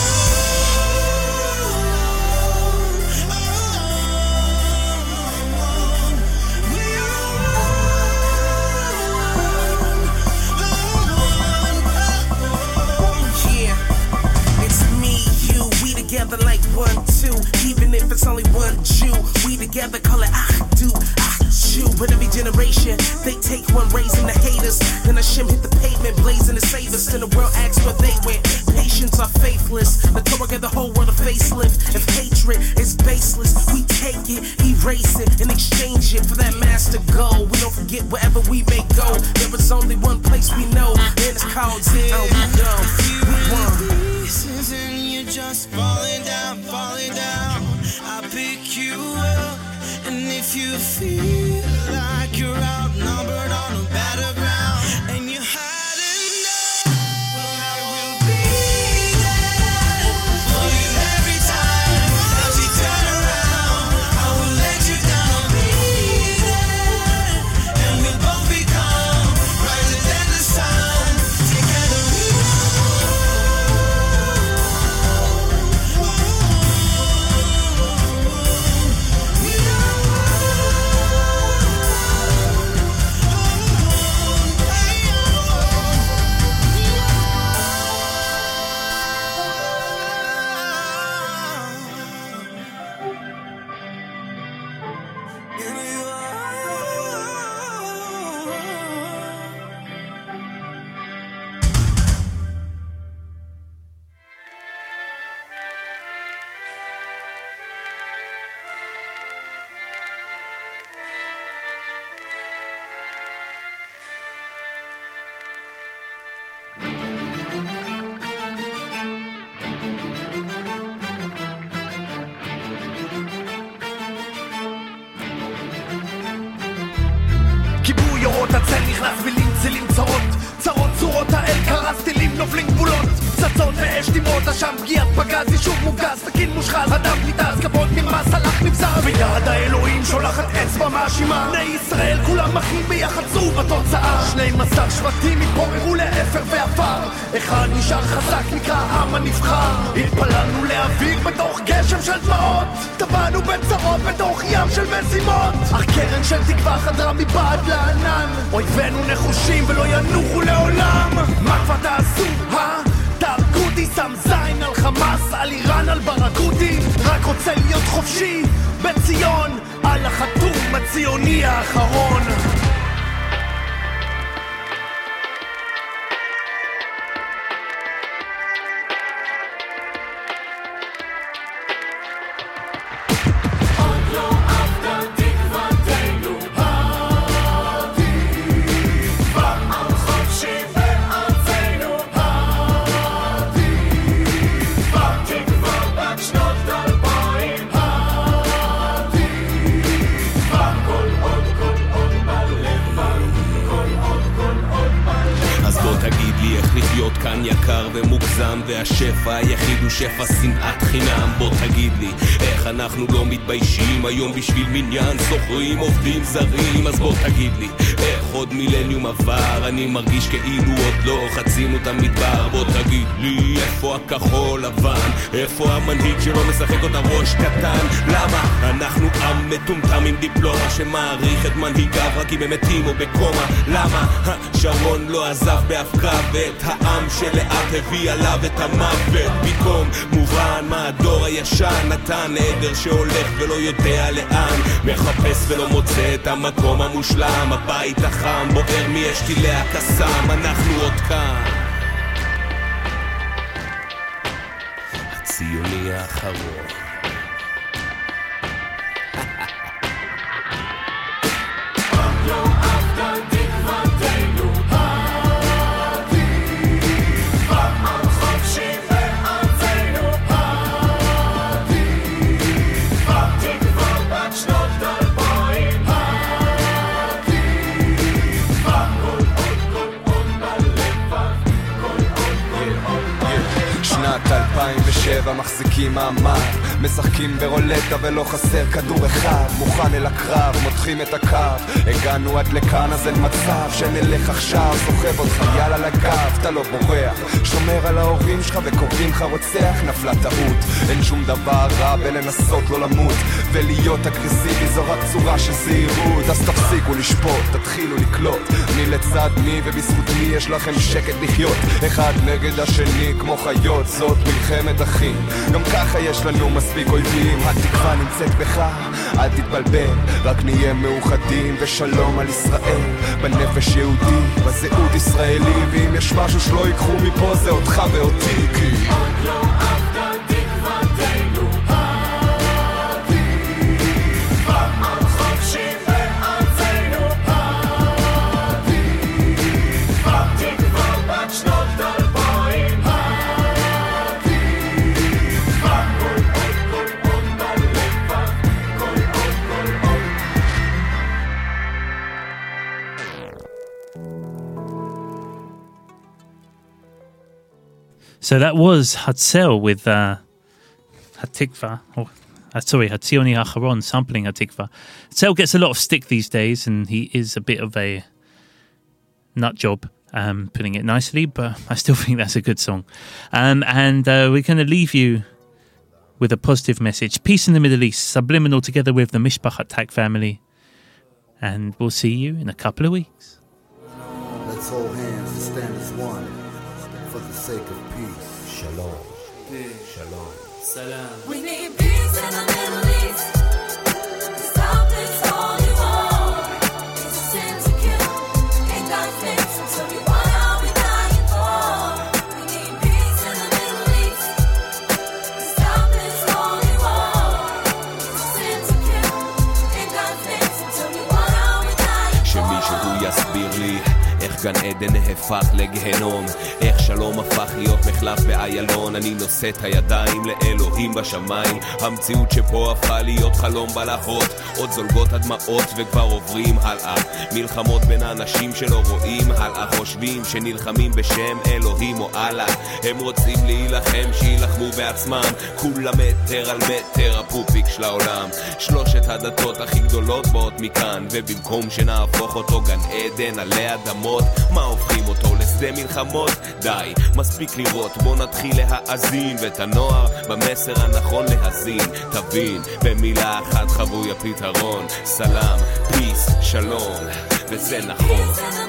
Yeah, it's me, you, we together like one, two. Even if it's only one Jew, we together call it Achdu, Achdu. But every generation, they take one, raising the haters. Then Hashem hit the pavement, blazing the save us. Then the world asks where they went. Patience are faithless. The Torah gave the whole world a facelift. If hatred is baseless, we take it, erase it, and exchange it for that master goal. We don't forget wherever we may go. There is only one place we know, and it's called Zion. We won. And you're just falling down, falling down. you will. And if you feel like you're outnumbered on a battleground and you had enough, well, I will be there for you every time as you turn around. I will let you down, be there, and we'll both become brighter than the sun. Together we כיבוי אורות הצל נכנס מילים צילים צרות צרות צורות האל קרס טילים נופלים גבולות פצצות ואש דמעות אשם פגיעת פגז יישוב מוגז סכין מושחז אדם ניתז כבוד נרמס הלך נבזר ויד האלוהים שולחת אצבע מאשימה בני ישראל כולם מחים ביחד זו בתוצאה שני מסך שבטים התפוררו לאפר ועפר אחד נשאר חזק נקרא העם הנבחר התפללנו לאוויר בתוך גשם של דמעות טבענו בצרות בתוך ים של משימות אך קרן של תקווה חדרה מבעד לענן אויבינו נחושים ולא ינוחו לעולם מה כבר תעשו, אה? תרגותי שם זין על חמאס, על איראן, על ברגותי רק רוצה להיות חופשי בציון על החתום הציוני האחרון כאן יקר ומוגזם והשפע היחיד הוא שפע שנאת חינם בוא תגיד לי איך אנחנו לא מתביישים היום בשביל מניין סוחרים עובדים זרים אז בוא תגיד לי איך עוד מילניום עבר אני מרגיש כאילו עוד לא חצינו את המדבר בוא תגיד לי איפה הכחול לבן איפה המנהיג שלא משחק אותה ראש קטן למה אנחנו עם מטומטם עם דיפלומה שמעריך את מנהיגיו רק אם הם מתים או בקומה למה שרון לא עזב באף קרב ואת העם שלאט הביא עליו את המוות פתאום מובן מה הדור הישן נתן עדר שהולך ולא יודע לאן מחפש ולא מוצא את המקום המושלם הבית החם בוער מאש טילי הקסאם אנחנו עוד כאן הציוני האחרון אלפיים ושבע מחזיקים מעמד משחקים ברולטה ולא חסר כדור אחד מוכן אל הקרב, מותחים את הקו הגענו עד לכאן אז אין מצב שנלך עכשיו סוחב עוד חייל על הגב אתה לא בורח, שומר על ההורים שלך וקוראים לך רוצח נפלה טעות אין שום דבר רע בלנסות לא למות ולהיות אגרסיבי זו רק צורה של זהירות אז תפסיקו לשפוט, תתחילו לקלוט מי לצד מי ובזכות מי יש לכם שקט לחיות אחד נגד השני כמו חיות זאת מלחמת אחים גם ככה יש לנו מספיק אויבים התקווה נמצאת בך אל תתבלבל רק נהיה מאוחדים ושלום על ישראל בנפש יהודי בזהות ישראלי ואם יש משהו שלא ייקחו מפה זה אותך ואותי כי עוד לא עבדה תקוותנו עדיף פעם חופשי בארצנו עדיף פעם תקווה בת שנות אלפיים עדיף פעם כל עוד כל עוד בלבב So that was Hatzel with uh, Hatikva, or uh, sorry, Hatzioni Hacharon sampling Hatikva. Hatzel gets a lot of stick these days, and he is a bit of a nut job, um, putting it nicely, but I still think that's a good song. Um, and uh, we're going to leave you with a positive message. Peace in the Middle East, Subliminal together with the Mishpachat Tak family. And we'll see you in a couple of weeks. Let's hold hands and stand as one for the sake of peace. Shalom. Peace. Shalom. Salam. We need peace in the Middle East. Stop this holy war. It's a sin to kill. Ain't got things to tell me what are we dying for. We need peace in the Middle East. Stop this holy war. It's a sin to kill. Ain't got things to tell me what are we dying for. שמישהו יסביר לי איך גן עדן הפך לגהנום, איך שלום הפך להיות מחלף באיילון. אני נושא את הידיים לאלוהים בשמיים, המציאות שפה הפכה להיות חלום בלהות. עוד זולגות הדמעות וכבר עוברים הלאה, מלחמות בין האנשים שלא רואים הלאה, חושבים שנלחמים בשם אלוהים או אללה. הם רוצים להילחם שילחמו בעצמם, כולה מטר על מטר הפופיק של העולם. שלושת הדתות הכי גדולות באות מכאן, ובמקום שנהפוך אותו גן עדן עלי אדמות, מה הופכים אותו לשדה מלחמות? די, מספיק לראות, בוא נתחיל להאזין, ואת הנוער במסר הנכון להזין. תבין, במילה אחת חבוי הפתרון, סלם, פיס, שלום, וזה נכון.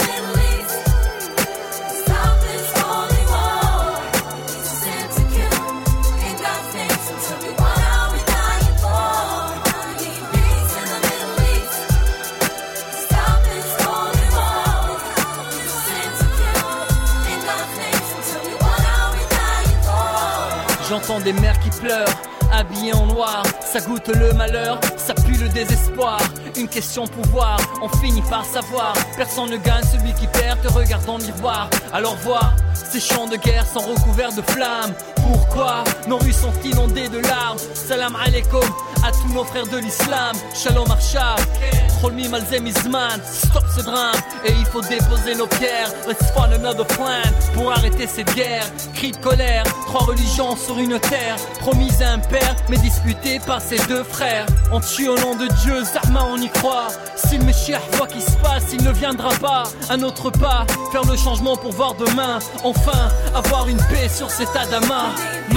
J'entends des mères qui pleurent, habillées en noir. Ça goûte le malheur, ça pue le désespoir. Une question pouvoir, on finit par savoir. Personne ne gagne, celui qui perd te regarde dans le miroir. Alors vois, ces champs de guerre sont recouverts de flammes. Pourquoi nos rues sont inondées de larmes? Salam alaikum à tous nos frères de l'islam. Shalom Arshab, Cholmi Malzem Izman. Stop ce drame et il faut déposer nos pierres. Let's find another plan pour arrêter cette guerre. Cris de colère, trois religions sur une terre, promise à un père mais disputée par ses deux frères. On tue au nom de Dieu, Zahma on y croit. Si le Meshiach voit qu'il se passe, il ne viendra pas. Un autre pas, faire le changement pour voir demain. Enfin, avoir une paix sur cet Adama. Ma.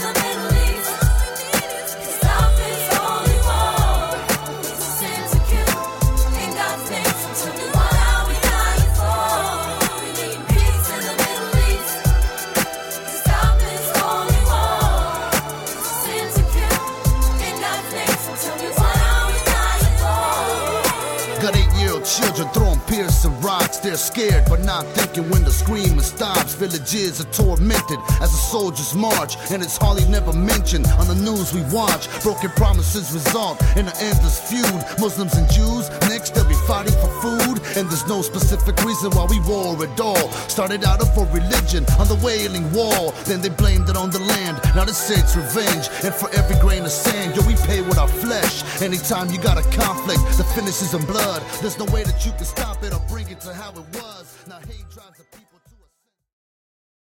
Children throwing piercing rocks, they're scared but not thinking when the screaming stops. Villages are tormented as the soldiers march, and it's hardly never mentioned on the news we watch. Broken promises result in an endless feud. Muslims and Jews, next they'll be fighting for food, and there's no specific reason why we war at all. Started out of a religion on the Wailing Wall, then they blamed it on the land. Now they say it's revenge, and for every grain of sand, yo, we pay with our flesh. Anytime you got a conflict that finishes in blood, there's no way that you can stop it or bring it to how it was. Now hate drives the people to